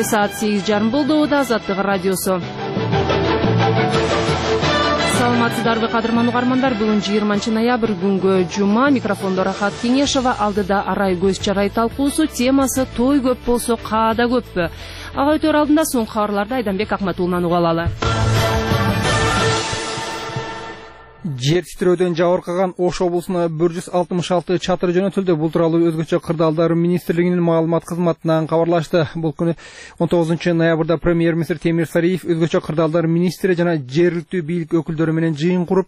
Кечки саат 8:30 болду. Азаттык радиосу. Саламатсыздарбы кадырман угармандар, бүгүн 20 ноябрь күнгө жума. Микрофондо Рахат Кеңешова, алдыда арай көз чарай талкуусу, темасы той көп болсо каада көппү. Ага өтөр алдында соңку кабарларды Айданбек Акматулунан уга алалы. Жер титирөөдөн жабыркаган Ош облусуна 166 чатыр жөнөтүлдү. Бул тууралуу өзгөчө кырдаалдар министрлигинин маалымат кызматынан кабарлашты. Бул күнү 19 ноябрда премьер-министр Темир Сариев өзгөчө кырдаалдар министри жана жергиликтүү бийлик өкүлдөрү менен жыйын куруп,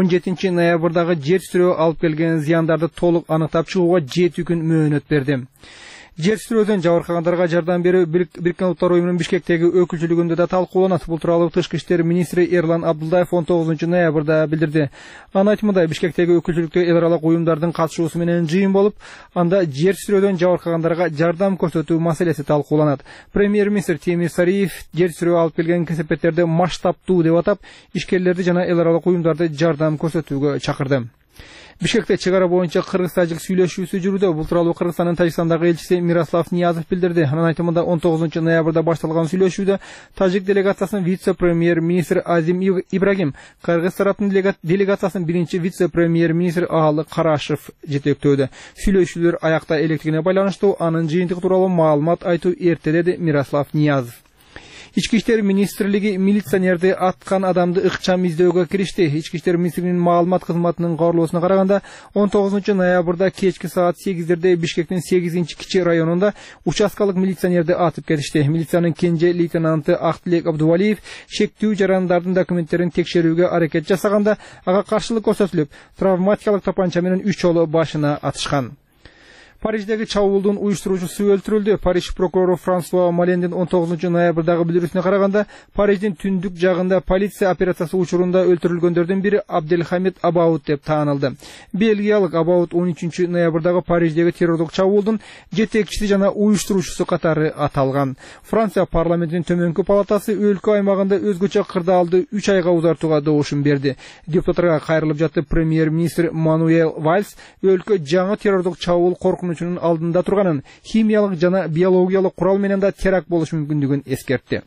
17 ноябрдагы жер титирөө алып келген зыяндарды толук аныктап чыгууга 7 күн мөөнөт берди. Жер титирөөдөн жабыркагандарга жардам берүү Бириккен Улуттар уюмунун Бишкектеги өкүлчүлүгүндө да талкууланат. Бул тууралуу Тышкы иштер министри Эрлан Абдулдаев 19 ноябрда билдирди. Анын айтымында Бишкектеги өкүлчүлүктө эл аралык уюмдардын катышуусу менен жыйын болуп, анда жер титирөөдөн жабыркагандарга жардам көрсөтүү маселеси талкууланат. Премьер-министр Темир Сариев жер титирөө алып келген кесепеттерди масштабтуу деп атап, ишкерлерди жана эл аралык уюмдарды жардам көрсөтүүгө чакырды. Бишкекте чыгара боюнча кыргыз-тажик сүйлөшүүсү жүрүүдө. Бул тууралуу Кыргызстандын Тажикстандагы элчиси Мирослав Ниязов билдирди. Анын айтымында 19 ноябрда башталган сүйлөшүүдө тажик делегациясынын вице-премьер-министри Азим Ибрагим, кыргыз тараптын делегациясынын биринчи вице-премьер-министри Аалы Карашев жетектөөдө. Сүйлөшүүлөр аякта электригине байланыштуу, анын жыйынтыгы тууралуу маалымат айтуу эрте, деди Мирослав Ниязов. Ички иштер министрлиги милиционерди аткан адамды ыкчам издөөгө киришти. Ички иштер министрлигинин маалымат кызматынын кабарлоосуна караганда, 19 ноябрда кечки саат 8:00 Бишкектин 8-кичи районунда участкалык милиционерди атып кетишти. Милициянын кенже лейтенанты Актилек Абдувалиев шектүү жарандардын документтерин текшерүүгө аракет жасаганда, ага каршылык көрсөтүлүп, травматикалык тапанча менен 3 жолу башына атышкан. Париждеги чабуулдун уюштуруучусу өлтүрүлдү. Париж прокурору Франсуа Малендин 19 ноябрдагы билдирүүсүнө караганда, Париждин түндүк жагында полиция операциясы учурунда өлтүрүлгөндөрдүн бири Абделхамид Абаут деп таанылды. Бельгиялык Абаут 13 ноябрдагы Париждеги террорлук чабуулдун жетекчиси жана уюштуруучусу катары аталган. Франция парламентинин төмөнкү палатасы өлкө аймагында өзгөчө кырдаалды 3 айга узартууга добушун берди. Депутаттарга кайрылып жатты премьер-министр Мануэл Вальс өлкө жаңы террорлук чабуул коркунучунун алдында турганын, химиялык жана биологиялык курал менен да теракт болушу мүмкүндүгүн эскертти.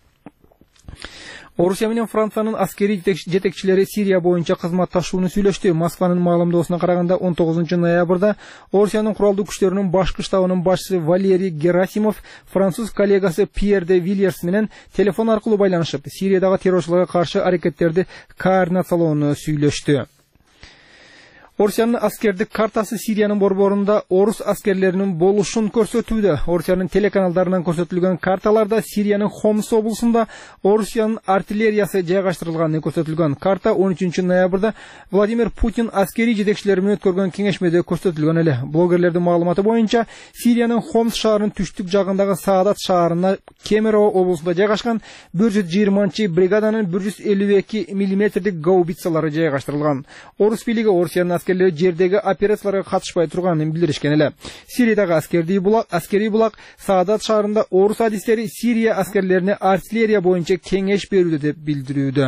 Орусия менен Франциянын аскери жетекчилери Сирия боюнча кызматташууну сүйлөштү. Москванын маалымдоосуна караганда, 19 ноябрда Орусиянын куралдуу күчтөрүнүн башкы штабынын башчысы Валерий Герасимов француз коллегасы Пьер де Вильерс менен телефон аркылуу байланышып, Сириядагы террорчуларга каршы аракеттерди координациялоону сүйлөштү. Орусиянын аскердик картасы Сириянын борборунда орус аскерлеринин болушун көрсөтүүдө. Орусиянын телеканалдарынан көрсөтүлгөн карталарда Сириянын Хомс облусунда Орусиянын артиллериясы жайгаштырылганы көрсөтүлгөн. Карта 13 ноябрда Владимир Путин аскери жетекчилери менен өткөргөн кеңешмеде көрсөтүлгөн эле. Блогерлердин маалыматы боюнча, Сириянын Хомс шаарынын түштүк жагындагы Саадат шаарына Кемерово облусунда жайгашкан 120 бригаданын 152 мм гаубицалары жайгаштырылган. Орус бийлиги Орусиянын аскерлери жердеги операцияларга катышпай турганын билдиришкен эле. Сириядагы аскери булак Саадат шаарында орус адистери Сирия аскерлерине артиллерия боюнча кеңеш берүүдө деп билдирүүдө.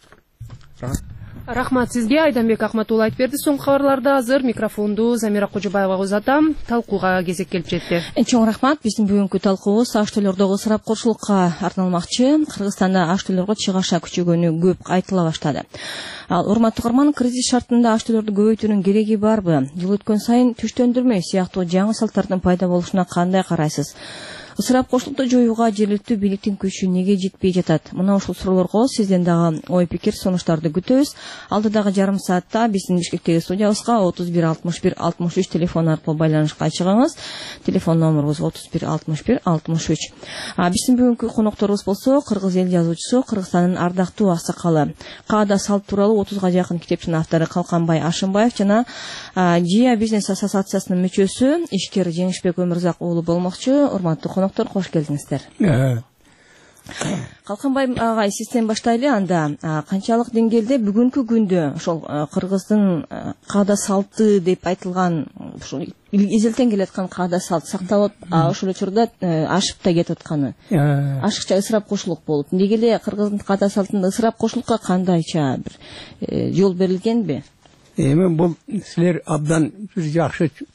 Рахмат сизге, Айданбек Акматулла айтып берди. Соңку кабарларда азыр микрофонду Замира Кожобаевага узатам. Талкууга кезек келип жетти. Чоң рахмат. Биздин бүгүнкү талкуубуз аш төлөрдөгү ысырап кошулукка арналмакчы. Кыргызстанда аш төлөргө чыгаша күчөгөнү көп айтыла баштады. Ал урматтуу угарман, кризис шартында аш төлөрдү көбөйтүүнүн кереги барбы? Жыл өткөн сайын түштөндүрмө сыяктуу жаңы салттардын пайда болушуна кандай карайсыз? Ысырап кошулукты жоюуга жергиликтүү бийликтин күчү неге жетпей жатат? Мына ушул суроолорго сизден дагы ой пикир сунуштарды күтөбүз. Алдыдагы жарым саатта биздин Бишкектеги студиябызга 31 61 63 телефон аркылуу байланышка чыгыңыз. Телефон номерубуз 31 61 63. Биздин бүгүнкү конокторубуз болсо кыргыз эл жазуучусу, Кыргызстандын ардактуу аксакалы, каада салт тууралуу 30га жакын китептин автору Калканбай Ашымбаев жана Жия бизнес ассоциациясынын мүчөсү ишкер Жеңишбек Өмүрзак уулу болмокчу. Урматтуу конокторлор, кош келдиңиздер. Калканбай агай, сизден баштайлы. Анда канчалык деңгээлде бүгүнкү күндө ошол кыргыздын каада салты деп айтылган ушул изилтен келаткан каада салт сакталып, ошол учурда ашып да кетип атканы, ашыкча ысырап кошулук болуп, эмнеге эле кыргыздын каада салтында ысырап кошулукка кандайча бир жол берилгенби? Эми бул силер абдан бир жакшы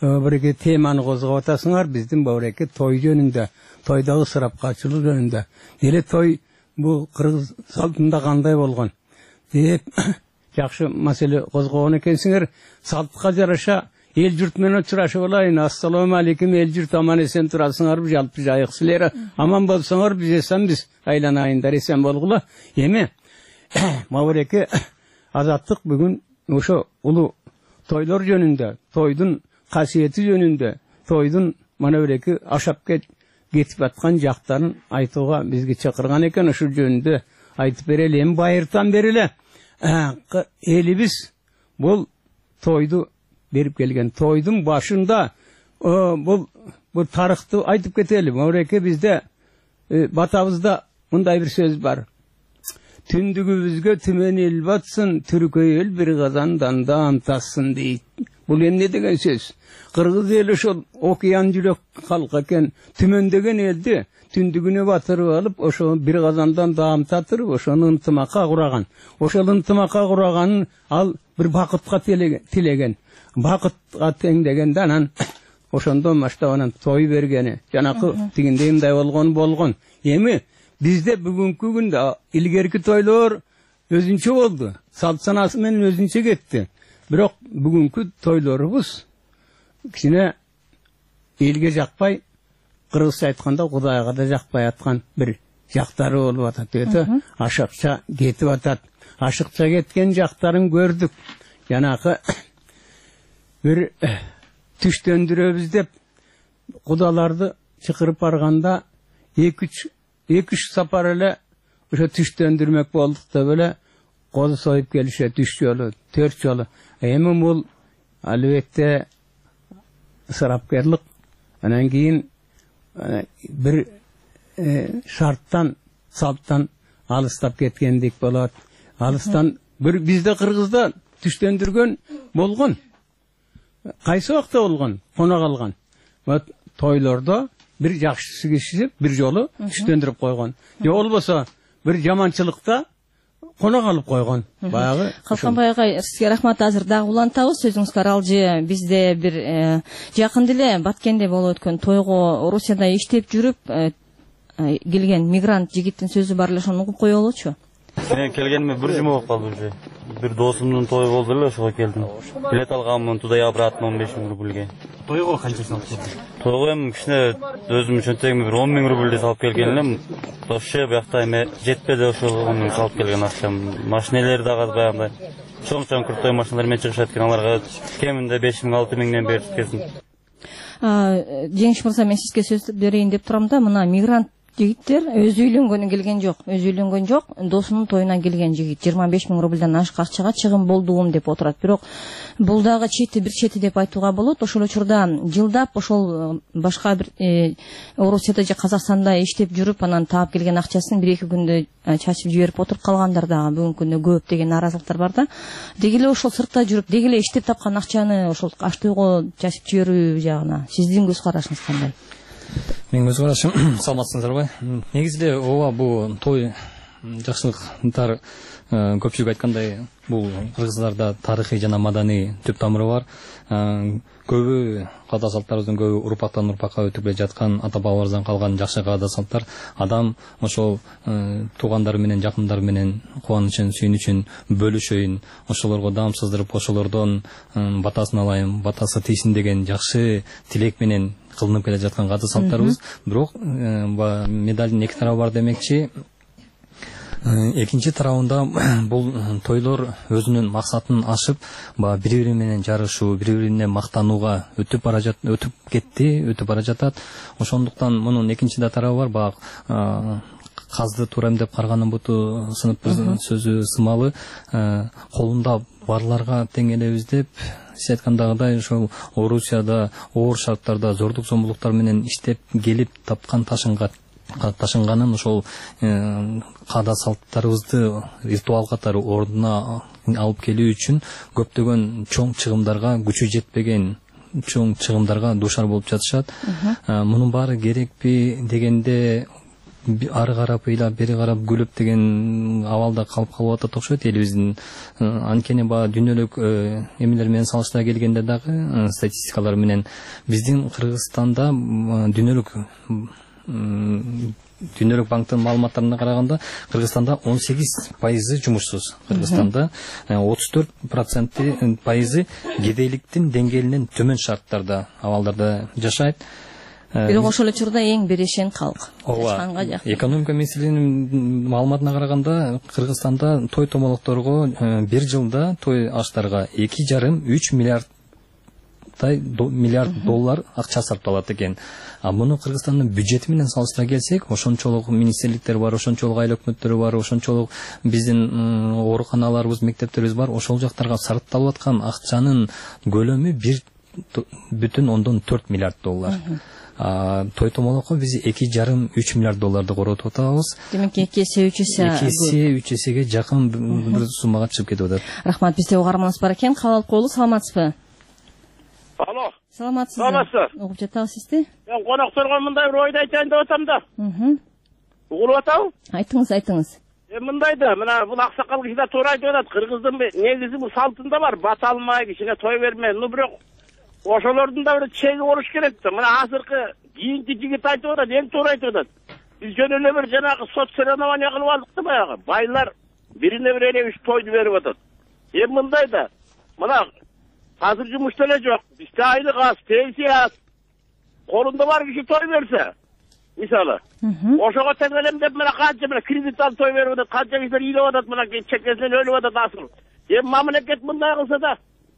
bir temаны козгоп атасыңар, биздин бауреке той жөнүндө, тойдогу ысырапчылык жөнүндө. Эле той бул кыргыз салтында кандай болгон деп жакшы маселе козгогон экенсиңер. Салтка жараша эл журт менен учурашып алайын. Ассаламу алейкум, эл журт аман эсен турасыңарбы, жалпы жайык силер. Аман болсоңор биз эсенбиз, айланайындар эсен болгула. Эми мабыреке азаттык бүгүн ошо улуу тойлор жөнүндө, тойдун касиети жөнүндө, тойдун мана биреки ашап кетип аткан жактарын айтууга бизге чакырган экен. Ошол жөнүндө айтып берели. Эми байыртан бери эле элибиз бул тойду берип келген. Тойдун башында бул тарыхты айтып кетели. Мабыреке бизде батабызда мындай бир сөз бар. Түндүгүбүзгө түмен эл батсын, түркөй эл бир казандан да антассын дейт. Бул эмне деген сөз? Кыргыз эли ошол океан жүрөк калк экен. Түмөндөгөн элди түндүгүнө батырып алып, ошо бир казандан даам татырып, ошону ынтымакка кураган. Ошол ынтымакка кураганын ал бир бакытка тилеген. Бакытка теңдегенде анан ошондон баштап анан той бергени. Жанакы тигиндей мындай болгон. Эми бизде бүгүнкү күндө илгерки тойлор өзүнчө болду. Салт санасы менен өзүнчө кетти. Бирок бүгүнкү тойлорубуз кичине элге жакпай, кыргызча айтканда Кудайга да жакпай аткан бир жактары болуп атат. Өтө ашыкча кетип атат. Ашыкча кеткен жактарын көрдүк. Жанакы бир түштөндүрөбүз деп кудаларды чакырып барганда 2-3 сапар эле ошо түштөндүрмөк болдук деп эле кол союп келишет 3 жолу, 4 жолу. Эми бул албетте ысырапкерлык. Анан кийин бир шарттан, салттан алыстап кеткендик болот. Алыстан бир бизде Кыргызда түштөндүргөн болгон. Кайсы вакытта болгон? Конок алган. Тойлордо бир жакшысы кишип, бир жолу түштөндүрүп койгон. Же болбосо бир жаманчылыкта конок алып койгон. Баягы Калканбай агай, сизге рахмат. Азыр дагы улантабыз сөзүңүз каралжы. Бизде бир жакында эле Баткенде болуп өткөн тойго Орусияда иштеп жүрүп келген мигрант жигиттин сөзү бар эле, ошону угуп коелучу. Мен келгениме бир жума болуп калды уже. Бир досумдун тою болду эле, ошого келдим. Билет алганмын туда обратно 15 000 рубльге. Тойго канча салып келдиң? Тойго эми кичине өзүмдүн чөнтөгүмө бир 10 000 рубльде салып келген элем. Вообще биякта эме жетпеди ошол салып келген акчам. Машинелер да баягындай чоң кыртой машиналар менен чыгышат экен, аларга кеминде 5 000 6 000ден берип кеткен. Жеңиш мырза, мен сизге сөз берейин деп турам да, мына мигрант жигиттер өзү үйлөнгөнү келген жок, досунун тоюна келген жигит 25 000 рубльдан ашык акчага чыгым болдугум деп отурат. Бирок бул дагы бир чети деп айтууга болот. Ошол учурда жылдап ошол башка бир Орусияда же Казакстанда иштеп жүрүп, анан таап келген акчасын 1-2 күндө чачып жиберип отуруп калгандар дагы бүгүнкү күндө көп деген нааразылыктар бар да. Деги эле ошол сыртта жүрүп, деги эле иштеп тапкан акчаны ошол аш тойго чачып жиберүү жагына сиздин көз карашыңыз кандай? Мен көз карашым, саламатсыңыздарбы? Негизде ооба бул той жакшылыктар көпчүлүк айткандай бул кыргыздарда тарыхый жана маданий түп тамыры бар. Көбү каада салттарыбыздын көбү урпактан урпакка өтүп келе жаткан ата бабаларыбыздан калган жакшы каада салттар. Адам ошол туугандары менен, жакындары менен кубанычын, сүйүнүчүн бөлүшөйүн, ошолорго даам сыздырып, ошолордон батасын алайын, батасы тийсин деген жакшы тилек менен кылынып келе жаткан каада салттарыбыз. Бирок медалдын эки тарабы бар демекчи. Экинчи тарабында бул тойлор өзүнүн максатын ашып, бири-бири менен жарышуу, бири-бирине мактанууга өтүп бара жатат. Ошондуктан мунун экинчи да тарабы бар. Казды туура эмдеп карганын буту сынып сөзү сымалы. Колунда барларга тең элебиз деп сиз айткандагыдай ошол Орусияда оор шарттарда зордук зомбулуктар менен иштеп келип тапкан ташынганын ошол каада салттарыбызды ритуал катары ордуна алып келүү үчүн көптөгөн чоң чыгымдарга, күчү жетпеген чоң чыгымдарга дуушар болуп жатышат. Мунун баары керекпи дегенде ары карап ыйлап бери карап күлүп деген абалда калып атат окшойт элибиздин. Анткени баягы дүйнөлүк эмелер менен салыштыра келгенде дагы статистикалар менен биздин Кыргызстанда Дүйнөлүк банктын маалыматтарына караганда Кыргызстанда 18% жумушсуз. Кыргызстанда 34% кедейликтин деңгээлинен төмөн шарттарда, абалдарда жашайт. Бирок ошол эле учурда эң берешен калк. Экономика министрлигинин маалыматына караганда Кыргызстанда той томолокторго бир жылда той аштарга 2,5-3 миллиард доллар акча сарпталат экен. А муну Кыргызстандын бюджети менен салыштыра келсек, ошончолук министрликтер бар, ошончолук айыл өкмөттөрү бар, ошончолук биздин ооруканаларыбыз, мектептерибиз бар. Ошол жактарга сарпталып аткан акчанын көлөмү 1,4 миллиард доллар. Той томолокко биз 2,5-3 миллиард долларды коротуп атабыз. Демек 2 эсе 3 эсеге жакын бир суммага чыгып кетип атат. Рахмат, бизде угарманыбыз бар экен. Кабыл койлу, саламатсызбы? Алло. Саламатсызбы? Саламатсыз. Угуп жатабыз сизди. Мен конокторго мындай бир ойду айтайын деп атам да. Угулуп атабы? Айтыңыз. Мындай да, мына бул аксакал киши да туура айтып атат. Кыргыздын негизи бул салтында бар, бата алмай, кишине той берме. Бирок ошолордун да бир чеги болуш керек да. Мына азыркы кийинки жигит айтып атат, эң туура айтып атат. Биз жөн эле бир жанагы соцсоревнование кылып алдык да баягы. Байлар бирине бир эле 3 тойду берип атат. Мындай да. Мына азыр жумушта эле жок. Бизде айлык аз, пенсия аз. Колунда бар киши той берсе, мисалы, ошого теңелем деп мына канча мына кредит алып той берип атат, канча кишилер ыйлап атат, мына чекесинен өлүп атат асыл. Мамлекет мындай кылса да,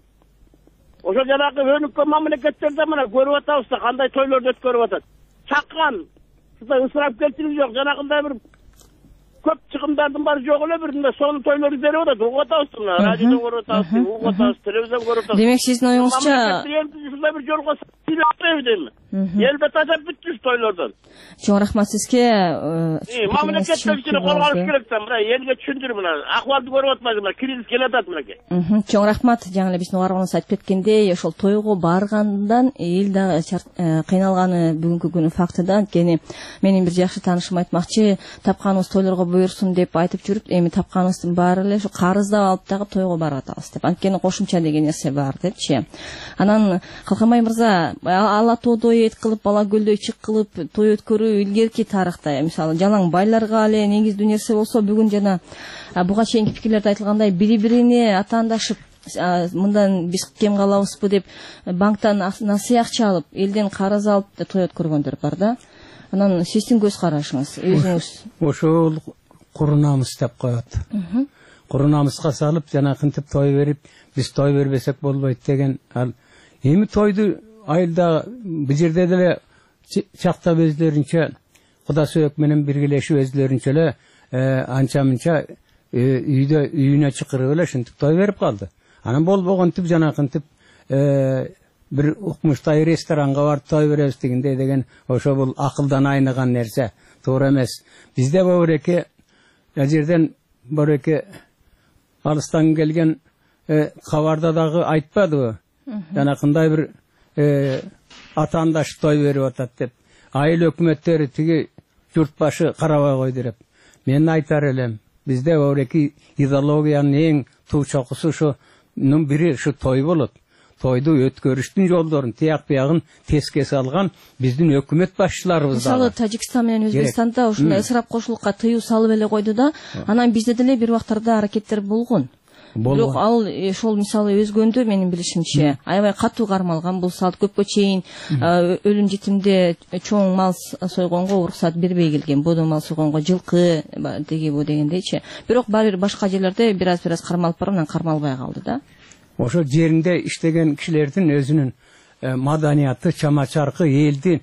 ошо жанагы өнүккөн мамлекеттерде мына көрүп атабыз да кандай тойлорду өткөрүп атат. Чаккан, ысырапкерчилик жок, жанагындай бир көп чыгымдардын баары жок эле, бир сонун тойлорду берип атат. Угуп атабыз мына радиодон көрүп атабыз, угуп атабыз, телевизион көрүп атабыз. Демек сиздин оюңузча ушундай бир жолго сүйлөп дейм. Элбет тажап бүттүз тойлордон. Чоң рахмат сизге. Мамлекеттен кичине кол алыш керек да, мына элге түшүндүр, мына акыбалды көрүп атпайбы, мына кризис келип атат мынакей. Чоң рахмат. Жаңы эле биздин угарманыбыз айтып кеткендей, ошол тойго баргандан эл дагы кыйналганы бүгүнкү күнү факты да. Анткени менин бир жакшы таанышым айтмакчы, тапканыбыз тойлорго буйрсун деп айтып жүрүп, эми тапканыбыздын баары эле ушу карыздап алып дагы тойго барып атабыз деп. Анткени кошумча деген нерсе бар депчи. Анан Калканбай мырза, ала тоодой эт кылып, ала көлдөй чык кылып той өткөрүү илгерки тарыхта, мисалы жалаң байларга эле негиздүү нерсе болсо, бүгүн жана буга чейинки пикирлерде айтылгандай бири-бирине атаандашып, мындан биз кем калабызбы деп банктан насыя акча алып, элден карыз алып той өткөргөндөр бар да. Анан сиздин көз карашыңыз, өзүңүз. Ошол куру намыс деп коет. Куру намыска салып, жана кынтип той берип, биз той бербесек болбойт деген. Ал эми тойду айылда бул жерде деле чактап өздөрүнчө Куда сөөк менен биргелешип өздөрүнчө эле анча-мынча үйүнө чакырып эле ушинтип той берип калды. Анан болбогонтип жанакынтип бир укмуштай ресторанга барып той беребиз дегенде деген ошо бул акылдан айныган нерсе, туура эмес. Бизде бобуреке жерден бобуреке алыстан келген кабарда дагы айтпадыбы? Жанакындай бир атаандаш той берип атат деп. Айыл өкмөттөрү тиги журт башы карабай койду деп. Мен айтар элем, бизде бобуреке идеологиянын эң туу чокусу ушунун бири ушу той болот. Тойду өткөрүштүн жолдорун, тияк биягын теске салган биздин өкмөт башчыларыбыз да. Мисалы Тажикстан менен Өзбекстанда ушундай ысырап кошулукка тыюу салып эле койду да, анан бизде деле бир убактарда аракеттер болгон. Бирок ал ошол мисалы өзгөндө менин билишимче аябай катуу кармалган бул салт, көпкө чейин өлүм жетимде чоң мал сойгонго уруксат бербей келген, бодо мал сойгонго жылкы деги бу дегендейчи. Бирок баары бир башка жерлерде бир аз кармалып барып, анан кармалбай калды да. Ошо жеринде иштеген кишилердин өзүнүн маданияты, чама-чаркы, элдин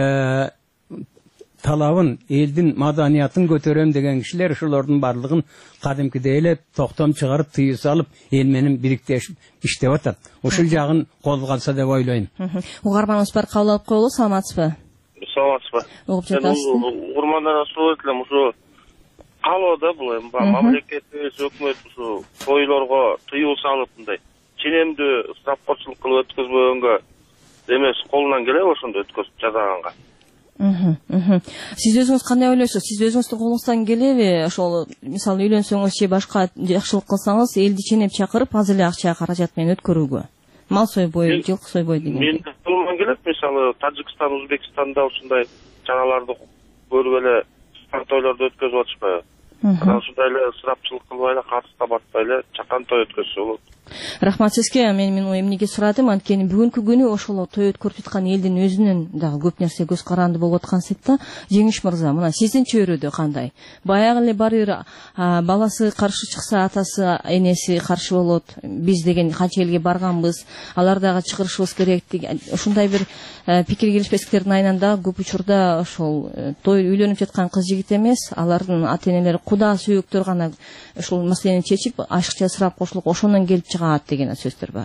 талабын, элдин маданиятын көтөрөм деген кишилер ошолордун баардыгын кадимкидей эле токтом чыгарып, тыюу салып, эл менен бириктешип иштеп атат. Ушул жагын колго алса деп ойлойм. Угарманыбыз бар, кабыл алып коелу. Саламатсызбы? Саламатсызбы. Угуп жатасызбы? Угармандардан сурап элем, ушу калоодо бул мамлекетибиз, өкмөт ушу тойлорго тыюу салып мындай ченемдүү ысырапкорчулук кылып өткөзбөгөнгө эмес, колунан келеби ошондо өткөзүп жасаганга? Сиз өзүңүз кандай ойлойсуз? Сиз өзүңүздүн колуңуздан келеби? Ошол мисалы үйлөнсөңүз же башка жакшылык кылсаңыз, элди ченеп чакырып, азыр эле акча каражат менен өткөрүүгө. Мал сойбой, жылкы сойбой деген. Мен колумдан келет, мисалы Тажикстан, Өзбекстанда ушундай чараларды көрүп эле тойлорду өткөзүп атышпайбы? Ушундай эле ысырапчылык кылбай эле, катык табартпай эле чакан той өткөзсө болот. Рахмат сизге. Мен эмнеге сурадым, анткени бүгүнкү күнү ошол той өткөрүп жаткан элдин өзүнүн дагы көп нерсе көз каранды болуп аткан сетта. Жеңиш мырза, мына сиздин чөйрөдө кандай? Баягы эле бар бир баласы каршы чыкса, атасы, энеси каршы болот. Биз деген канча элге барганбыз, алар дагы чыгырышыбыз керек деген ушундай бир пикир келишпестиктердин айынан дагы көп учурда ошол той үйлөнүп жаткан кыз жигит эмес, алардын ата энелери, куда сүйөктөр гана ушул маселени чечип, ашыкча сурап кошулуп ошондон келип чыгат деген сөздөр бар.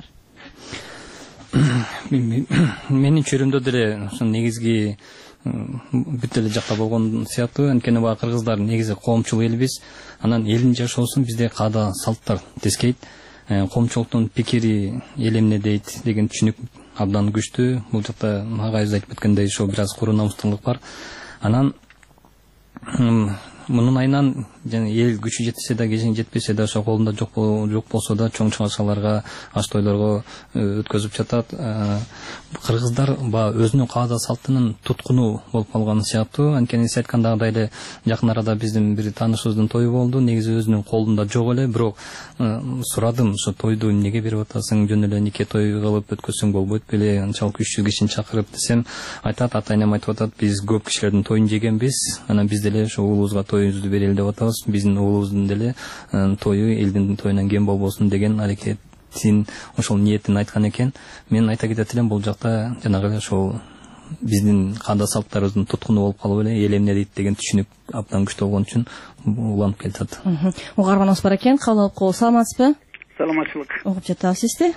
Менин чөйрөмдө деле ошо негизги бүт эле жакта болгон сыяктуу, анткени баа кыргыздар негизи коомчул элбиз. Анан элдин жашоосун бизде каада салттар тескейт. Коомчулуктун пикири эл эмне дейт деген түшүнүк абдан күчтүү. Бул жакта агайыбыз айтып өткөндөй ошо бир аз куру намыстуулук бар. Анан мунун айынан жана эл күчү жетсе да, кежин жетпесе да, ошо колунда жок болсо да чоң чыгашаларга, аш тойлорго өткөзүп жатат. Кыргыздар өзүнүн каада салтынын туткуну болуп калган сыяктуу. Анткени сиз айткандагыдай эле жакын арада биздин бир таанышыбыздын тою болду. Негизи өзүнүн колунда жок эле, бирок сурадым, ошо тойду эмнеге берип атасың, жөн эле нике той кылып өткөзсөң болбойт беле, анчалык 300 кишини чакырып десем, айтат, ата-энем айтып атат, биз көп кишилердин тоюн жегенбиз, анан биз деле ошо уулубузга тоюбузду берели деп атабыз. Биздин уулубуздун деле тою элдин тоюнан кем болбосун деген аракетин, ошол ниетин айткан экен. Мен айта кетет элем, бул жакта жанагы эле ошол биздин каада салттарыбыздын туткуну болуп калып эле, эл эмне дейт деген түшүнүк абдан күчтүү болгон үчүн уланып келатат. Угарманыбыз бар экен, кабыл алып коебуз. Саламатсызбы? Саламатчылык. Угуп жатабыз сизди.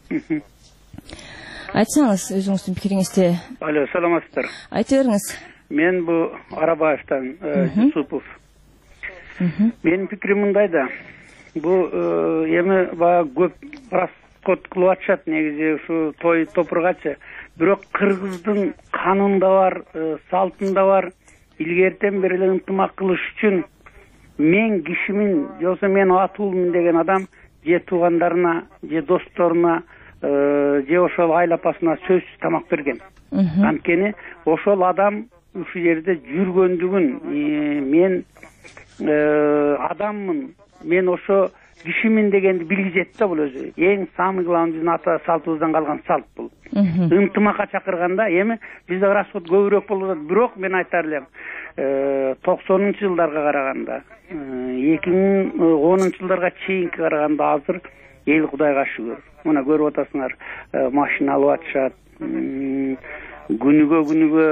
Айтсаңыз өзүңүздүн пикириңизди. Алло, саламатсыздар. Айта бериңиз. Мен бу Арабаевтан, Юсупов. Менин пикирим мындай да. Бу эми баягы көп расход кылып атышат негизи ушу той топургачы. Бирок кыргыздын канында бар, салтында бар, илгертен бери эле ынтымак кылыш үчүн мен кишимин, жоксо мен атуулмун деген адам же туугандарына, же досторуна, же ошол айла апасына сөзсүз тамак берген. Анткени ошол адам ушул жерде жүргөндүгүн, мен адаммын, мен ошо кишимин дегенди билгизет да. Бул өзү эң самый главный биздин ата салтыбыздан калган салт бул. Ынтымакка чакырганда эми бизде расход көбүрөөк болуп атат, бирок мен айтар элем, 90-жылдарга караганда, 2010-жылдарга чейинки караганда азыр эл Кудайга шүгүр. Мына көрүп атасыңар, машина алып атышат, күнүгө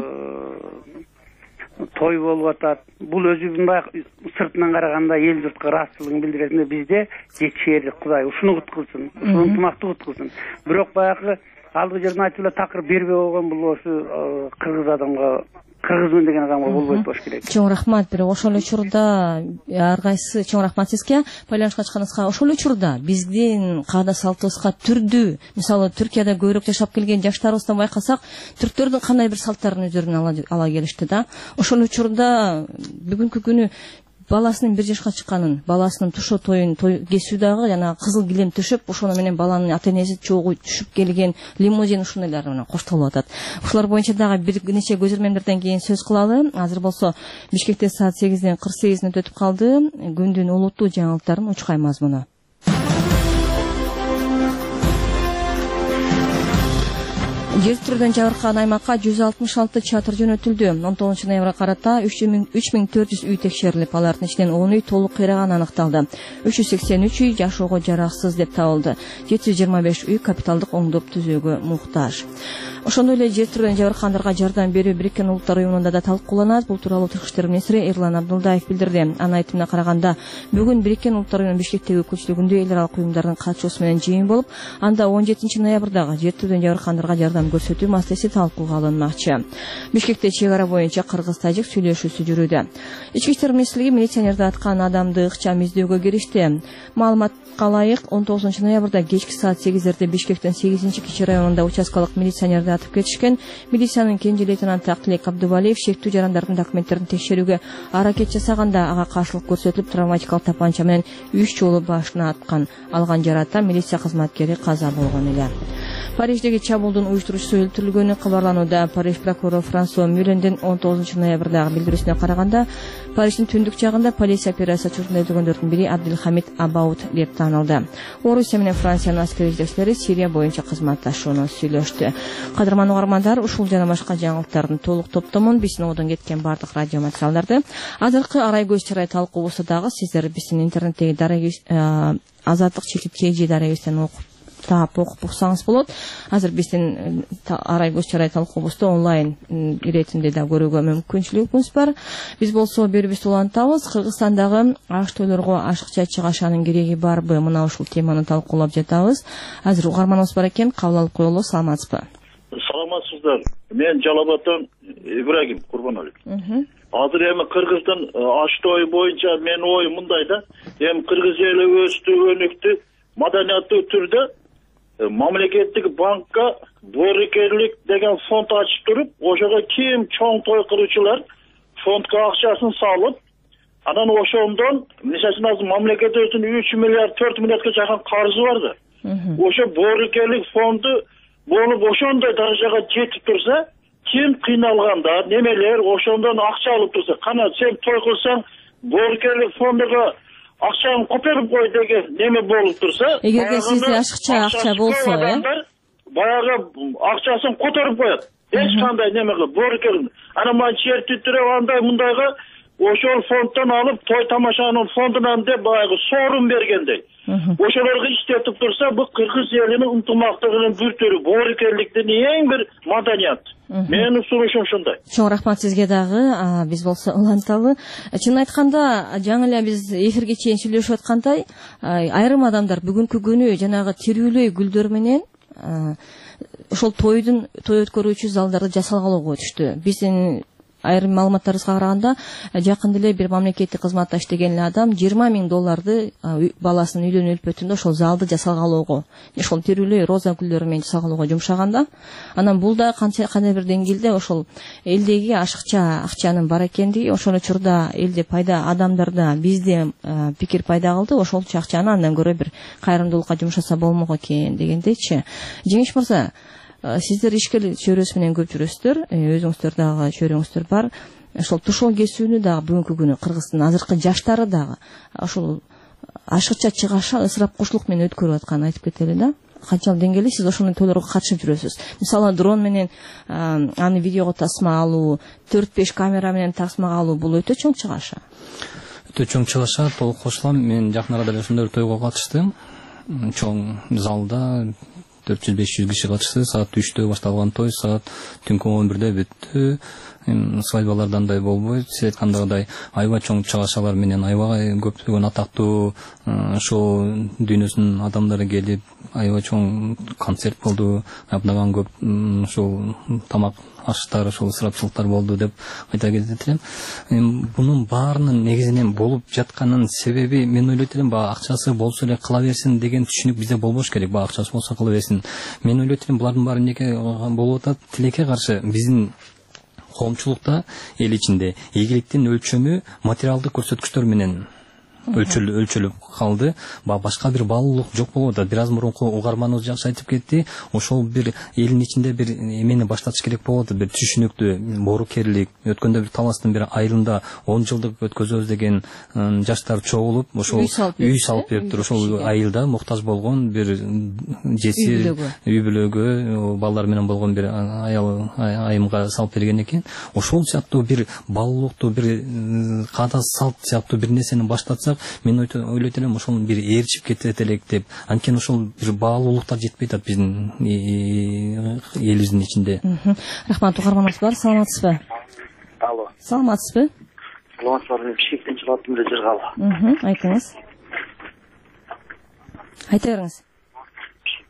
той болуп атат. Бул өзү мындай сыртынан караганда эл журтка ыраазычылыгын билдирет. Бизде жетишерлик Кудай ушуну куткылсын, ушул ынтымакты куткылсын. Бирок баягы алдыгы жерден айтып эле такыр бербей койгон бул ошо кыргыз адамга, кыргызмын деген адамга болбойт болуш керек. Чоң рахмат. Бирок ошол учурда ар кайсы чоң рахмат сизге. Байланышка чыкканыңызга. Ошол учурда биздин каада салтыбызга түрдүү, мисалы Түркияда көбүрөөк жашап келген жаштарыбыздан байкасак, түрктөрдүн кандай бир салттарын өздөрүнө ала келишти да. Ошол учурда бүгүнкү күнү баласынын 1 жашка чыкканын, баласынын тушо тоюн кесүү дагы жана кызыл килем төшөп, ошону менен баланын ата-энеси чогуу түшүп келген лимузин ушундайлар менен коштолуп атат. Ушулар боюнча дагы бир нече көзөрмөмдөрдөн кийин сөз кылалы. Азыр болсо Бишкекте саат 8:48 өтүп калды. Күндүн улуттуу жаңылыктарын учкай мазмуну. Жер тирөдөн жабыркаган аймакка 166 чатыр жөнөтүлдү. 19 ноябрга карата 3400 үй текшерилип, алардын ичинен 10 үй толук кыйраган аныкталды. 383 үй жашоого жараксыз деп табылды. 725 үй капиталдык оңдоп түзөөгө муктаж. Ошондой эле жер тирөдөн жабыркагандарга жардам берүү Бириккен Улуттар уюмунда да талкууланат. Бул тууралуу Тышкы иштер министри Эрлан Абдулдаев билдирди. Анын айтымына караганда, бүгүн Бириккен Улуттар уюмунун Бишкектеги көпчүлүгүндө эл аралык уюмдардын катышуусу менен жыйын болуп, анда 17 ноябрдагы жер тирөдөн жабыркагандарга жардам көрсөтүү маселеси талкууга алынмакчы. Бишкекте чек ара боюнча кыргыз-тажик сүйлөшүүсү жүрүүдө. Ички иштер министрлиги милиционерди аткан адамды ыкчам издөөгө киришти. Маалыматка ылайык 19 ноябрда кечки саат 8-дерде Бишкектин 8-кичи районунда участкалык милиционерди атып кетишкен. Милициянын кенже лейтенанты Актилек Абдувалиев шектүү жарандардын документтерин текшерүүгө аракет жасаганда ага каршылык көрсөтүлүп, травматикалык тапанча менен 3 жолу башына аткан. Алган жаратта милиция кызматкери каза болгон эле. Париждеги чабуулдун уюштуруучусу өлтүрүлгөнү кабарланууда. Париж прокурору Франсуа Мюлендин 19 ноябрдагы билдирүүсүнө караганда, Париждин түндүк жагында полиция операциясы учурунда өлтүргөндөрдүн бири Абдулхамид Абаут деп таанылды. Орусия менен Франциянын аскери жетекчилери Сирия боюнча кызматташууну сүйлөштү. Кадырман угармандар, ушул жана башка жаңылыктардын толук топтомун биздин одон кеткен бардык радио материалдарды азыркы арай көз чарай талкуусу дагы сиздер биздин интернеттеги Азаттык ЧК дарегибизден окуп уксаңыз болот. Азыр биздин арай көз чарай талкуубузду онлайн иретинде да көрүүгө мүмкүнчүлүгүбүз бар. Биз болсо берүүбүздү улантабыз. Кыргызстандагы аш тойлорго ашыкча чыгашанын кереги барбы? Мына ушул теманы талкуулап жатабыз. Азыр угарманыбыз бар экен, кабыл алып коелу. Саламатсызбы? Саламатсыздар. Мен Жалабаттан Ибрагим Курбаналиев. Азыр эми Кыргыздын аш тою боюнча менин оюм мындай да. Эми Кыргыз эли өстү, өнүктү, маданияттуу түрдө мамлекеттик банкка боорукерлик деген фонд ачып туруп, ошого ким чоң той кылуучулар фондко акчасын салып, анан ошондон мисалы азыр мамлекетибиздин 3 миллиард 4 миллиардга жакын карызы бар да. Ошо боорукерлик фонду болуп ошондой даражага жетип турса, ким кыйналганда, немелер ошондон акча алып турса, кана сен той кылсаң боорукерлик фондуга акчаны көтөрүп кой деген неме болуп турса, эгерде сизде акча болсо, баягы акчасын көтөрүп коет. Эч кандай неме кылып, боорукерлик. Анан мына жер түтүрөп андай мындайга ошол фонддон алып той тамашанын фондунан деп баягы соорун бергендей. Ошолорго иштетип турса, бул кыргыз элинин ынтымактыгынын бир түрү, боорукерликтин эң бир маданият. Менин сунушум ушундай. Чоң рахмат сизге дагы. Биз болсо уланталы. Чын айтканда, жаңы эле биз эфирге чейин сүйлөшүп аткандай, айрым адамдар бүгүнкү күнү жанагы тирүүлөй гүлдөр менен ошол той өткөрүүчү залдарды жасалгалоого өтүштү. Биздин айрым маалыматтарыбызга караганда, жакында эле бир мамлекеттик кызматта иштеген эле адам $20,000 баласынын үйлөнүү өлпөтүндө ошол залды жасалгалоого, ошол тирүүлөй роза гүлдөрү менен жасалгалоого жумшаганда, анан бул да кандай бир деңгээлде ошол элдеги акчанын бар экендиги, ошол учурда элде пайда, адамдарда бизде пикир пайда кылды, ошол акчаны андан көрө бир кайрымдуулукка жумшаса болмок экен дегендейчи. Жеңиш мырза, сиздер ишкер чөйрөсү менен көп жүрөсүздөр, өзүңүздөр дагы чөйрөңүздөр бар. Ошол тушоо кесүүнү дагы бүгүнкү күнү Кыргыздын азыркы жаштары дагы ошол ашыкча чыгаша, ысырапкычылык менен өткөрүп атканын айтып кетели да. Канчалык деңгээлде сиз ошондой тойлорго катышып жүрөсүз? Мисалы дрон менен аны видеого тасма алуу, 4-5 камера менен тасмага алуу бул өтө чоң чыгаша. Өтө чоң чыгаша, толук кошулам. Мен жакын арада ошондой тойго катыштым. Чоң залда 400-500 киши катышты. Саат 3-тө башталган той, саат түнкү 11-де бүттү. Свадьбалардан да болбойт. Сиз айткандагыдай аябай чоң чыгашалар менен аябай көптөгөн атактуу шоу дүйнөсүнүн адамдары келип, аябай чоң концерт болду. Абнаган көп ошол тамак аштар, ошол ысырапчылыктар болду деп айта кетет элем. Бунун баарынын негизинен болуп жатканын себеби, мен ойлойт элем, баягы акчасы болсо эле кыла берсин деген түшүнүк бизде болбош керек. Баягы акчасы болсо кыла берсин. Мен ойлойт элем, булардын баары эмнеге болуп атат? Тилекке каршы биздин коомчулукта эл ичинде ийгиликтин өлчөмү материалдык көрсөткүчтөр менен өлчөлүп калды. Башка бир баалуулук жок болуп атат. Бир аз мурунку угарманыбыз жакшы айтып кетти. Ошол бир элдин ичинде бир эмени баштатыш керек болуп атат. Бир түшүнүктүү боорукерлик. Өткөндө бир Таластын бир айылында 10 жылдык өткөзөбүз деген жаштар чогулуп, ошол үй салып бериптир. Ошол айылда муктаж болгон бир жесир үй бүлөгө балдар менен болгон бир айымга салып берген экен. Ошол сыяктуу бир баалуулукту, бир каада салт сыяктуу бир нерсени баштатса, мен ойлойт элем, ошол бир ээрчип кетет элек деп. Анткени ошол бир баалуулуктар жетпей атат биздин элибиздин ичинде. Рахмат, угарманыбыз бар. Саламатсызбы? Алло. Саламатсызбы? Саламатсызбы. Мен Бишкектен чыгаттым эле Жыргалы. Айтыңыз. Айта бериңиз.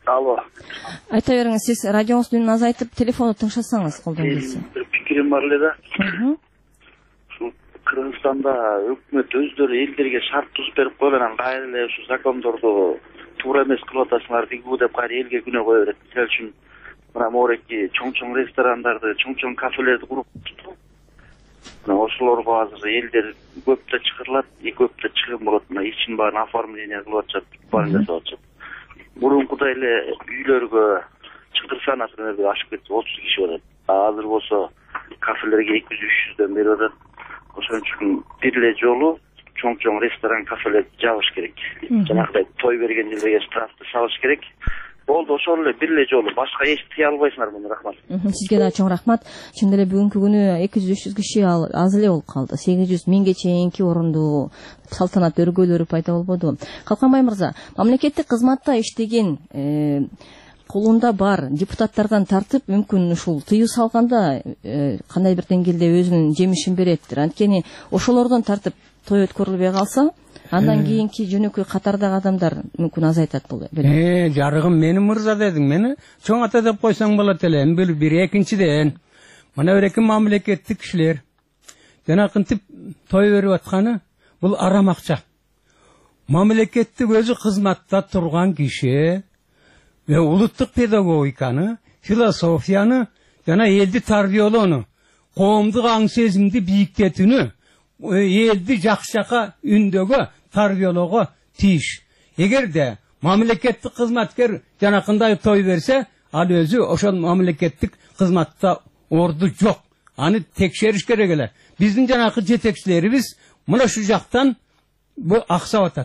Алло. Айта бериңиз, сиз радионуздун үнүн азайтып, телефонду тыңшасаңыз колдон келсе. Бир пикирим бар эле да. Ушул Кыргызстанда өкмөт өздөрү элдерге шарт тузуп берип койгон, анан кайра эле ушу закондорду туура эмес кылып атасыңар дейбу деп кайра элге күнөө кое берет. Мисалы үчүн мына моореки чоң ресторандарды, чоң кафелерди куруп туруп, мына ошолорго азыр элдер көп да чыгарылат, көп да чыгым болот. Мына ичин баарын оформление кылып атышат, баарын жасап атышат. Мурункудай эле үйлөргө чыдырса, например, ашып кетсе 30 киши барат. Азыр болсо кафелерге 200-300дөн берип атат. Ошон үчүн бир эле жолу чоң ресторан, кафелерди жабыш керек. Жанагыдай той берген элдерге штрафты салыш керек. Болду, ошол эле бир эле жолу, башка эч тыя албайсыңар муну. Рахмат. Сизге да чоң рахмат. Чын эле бүгүнкү күнү 200-300 киши аз эле болуп калды. 800-1000ге чейинки орунду салтанат өргөөлөрү пайда болбоду. Калканбай мырза, мамлекеттик кызматта иштеген колунда бар депутаттардан тартып, мүмкүн ушул тыюу салганда кандай бир деңгээлде өзүнүн жемишин береттир. Анткени ошолордон тартып той өткөрүлбөй калса, андан кийинки жөнөкөй катардагы адамдар мүмкүн азайтат болот. Жарыгым, мени мырза дедиң, мени чоң ата деп койсоң болот эле. Эми бир экинчиден, мына бир эки мамлекеттик кишилер жанакынтип той берип атканы бул арам акча. Мамлекеттик өзү кызматта турган киши улуттук педагогиканы, философияны, жана элди тарбиялоону, коомдук аң сезимди бийиктетүүнү, элди жакшы жака үндөгө тарбиялоого тийиш. Эгерде мамлекеттик кызматкер жанакындай той берсе, ал өзү ошол мамлекеттик кызматта орду жок. Аны текшериш керек эле. Биздин жанакы жетекчилерибиз мына шу жактан бу аксап атат.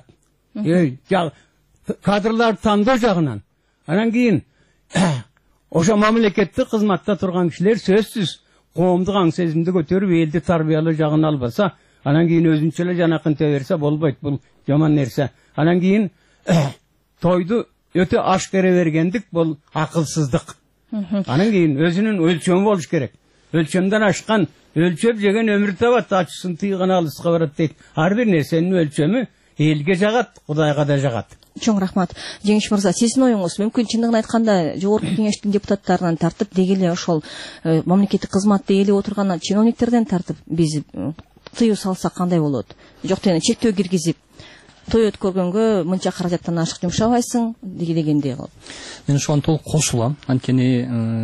Кадрлар тандоо жагынан. Анан кийин ошо мамлекеттик кызматта турган кишилер сөзсүз коомдук аң сезимди көтөрүп, элди тарбиялоо жагын албаса, анан кийин өзүнчө эле жанакынтө берсе болбойт. Бул жаман нерсе. Анан кийин тойду өтө ашкере бергендик бул акылсыздык. Анан кийин өзүнүн өлчөмү болуш керек. Өлчөмдөн ашкан өлчөп жеген өмүр табат, ачысын тыйган алыска барат дейт. Ар бир нерсенин өлчөмү элге жагат, Кудайга да жагат. Чоң рахмат. Жеңиш мырза, сиздин оюңуз мүмкүн чындыгын айтканда жогорку кеңештин депутаттарынан тартып, деги эле ошол мамлекеттик кызматты ээлеп отурган чиновниктерден тартып биз тыюу салсак кандай болот? Жок дегенде чектөө киргизип, той өткөргөнгө мынча каражаттан ашык жумшабайсың дегендей кылып. Мен ошого толук кошулам. Анткени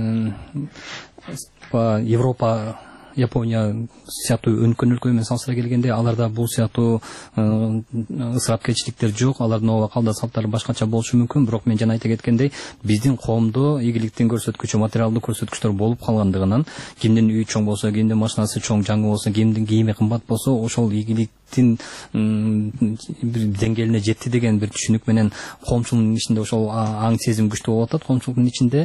Европа, Япония сыяктуу өнүккөн өлкө менен салыштыра келгенде аларда бул сыяктуу ысырапкерчиликтер жок, алардын ооба калда салттары башкача болушу мүмкүн. Бирок мен жана айта кеткендей, биздин коомдо ийгиликтин көрсөткүчү, материалдык көрсөткүчтөр болуп калгандыгынан, кимдин үйү чоң болсо, кимдин машинасы чоң, жаңы болсо, кимдин кийими кымбат болсо, ошол ийгиликтин бир деңгээлине жетти деген бир түшүнүк менен коомчулуктун ичинде ошол аң сезим күчтүү болуп атат. Коомчулуктун ичинде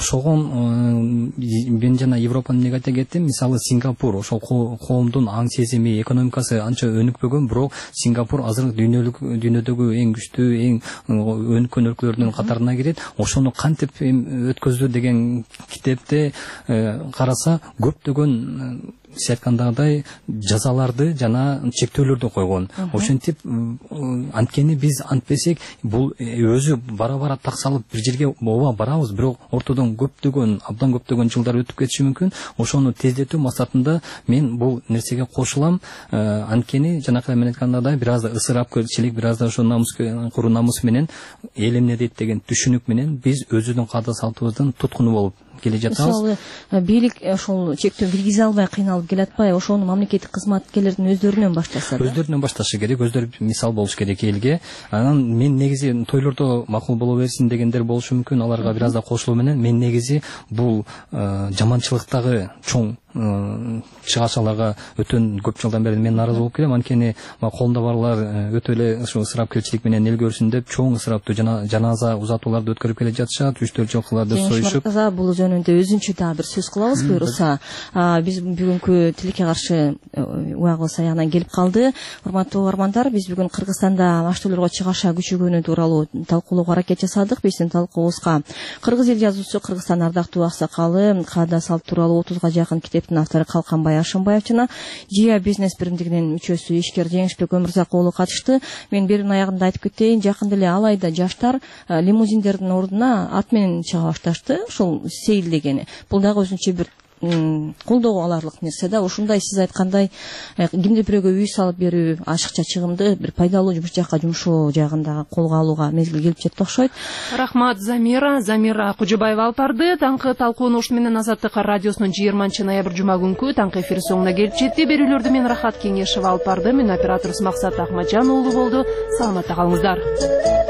ошого мен жана Европаны эмнеге айта кеттим? Мисалы Сингапур, ошол коомдун аң сезими, экономикасы анча өнүкпөгөн, бирок Сингапур азыр дүйнөдөгү эң күчтүү, эң өнүккөн өлкөлөрдүн катарына кирет. Ошону кантип өткөздү деген китепте караса, көптөгөн сиз айткандагыдай жазаларды жана чектөөлөрдү койгон. Ошентип анткени биз антпесек, бул өзү бара так салып бир жерге ооба барабыз, бирок ортодон абдан көптөгөн жылдар өтүп кетиши мүмкүн. Ошону тездетүү максатында мен бул нерсеге кошулам. Анткени жанакы мен айткандагыдай бир аз да ысырапкерчилик, бир аз да ошо куру намыс менен эл эмне дейт деген түшүнүк менен биз өзүбүздүн каада салтыбыздын туткуну болуп келе жатабыз. Бийлик ошол чектөө киргизе албай кыйналып келатпайбы? Ошону мамлекеттик кызматкерлердин өздөрүнөн баштаса. Өздөрүнөн башташы керек, өздөрү мисал болуш керек элге. Анан мен негизи тойлордо макул боло берсин дегендер болушу мүмкүн, аларга бир аз да кошулуу менен мен негизи бул жаманчылыктагы чоң чыгачаларга өтө көп жылдан бери мен нааразы болуп келем. Анткени колунда барлар өтө эле ушул ысырапкерчилик менен эл көрсүн деп чоң ысыраптуу жаназа узатууларды өткөрүп келе жатышат, 3-4 жылкыларды союшуп. Бул жөнүндө өзүнчө дагы бир сөз кылабыз, буюрса. Биз бүгүнкү тилекке каршы убагыбыз аягына келип калды. Урматтуу угармандар, биз бүгүн Кыргызстанда аштоолорго чыгаша күчөгөнү тууралуу талкуулоого аракет жасадык. Биздин талкуубузга кыргыз эл жазуучусу, Кыргызстан ардактуу аксакалы Каада салт тууралуу 30га жакын китепти проекттин автору Калканбай Ашымбаев жана Жия бизнес биримдигинин мүчөсү ишкер Жеңишбек Өмүрзак уулу катышты. Мен берүүнүн аягында айтып кетейин, жакында эле Алайда жаштар лимузиндердин ордуна ат менен чыга башташты. Ошол сейил дегени. Бул дагы өзүнчө бир колдоо аларлык нерсе да. Ушундай сиз айткандай кимди бирөөгө үй салып берүү, ашыкча чыгымды бир пайдалуу жумуш жакка жумшоо жагында колго алууга мезгил келип жетти окшойт. Рахмат Замира Кужубаева алып барды. Таңкы талкууну ушу менен Азаттык радиосунун 20-ноябрь жума күнкү таңкы эфир соңуна келип жетти. Берүүлөрдү мен Рахат Кеңешева алып барды. Мен операторубуз Максат Ахмаджан уулу болду. Саламатта калыңыздар.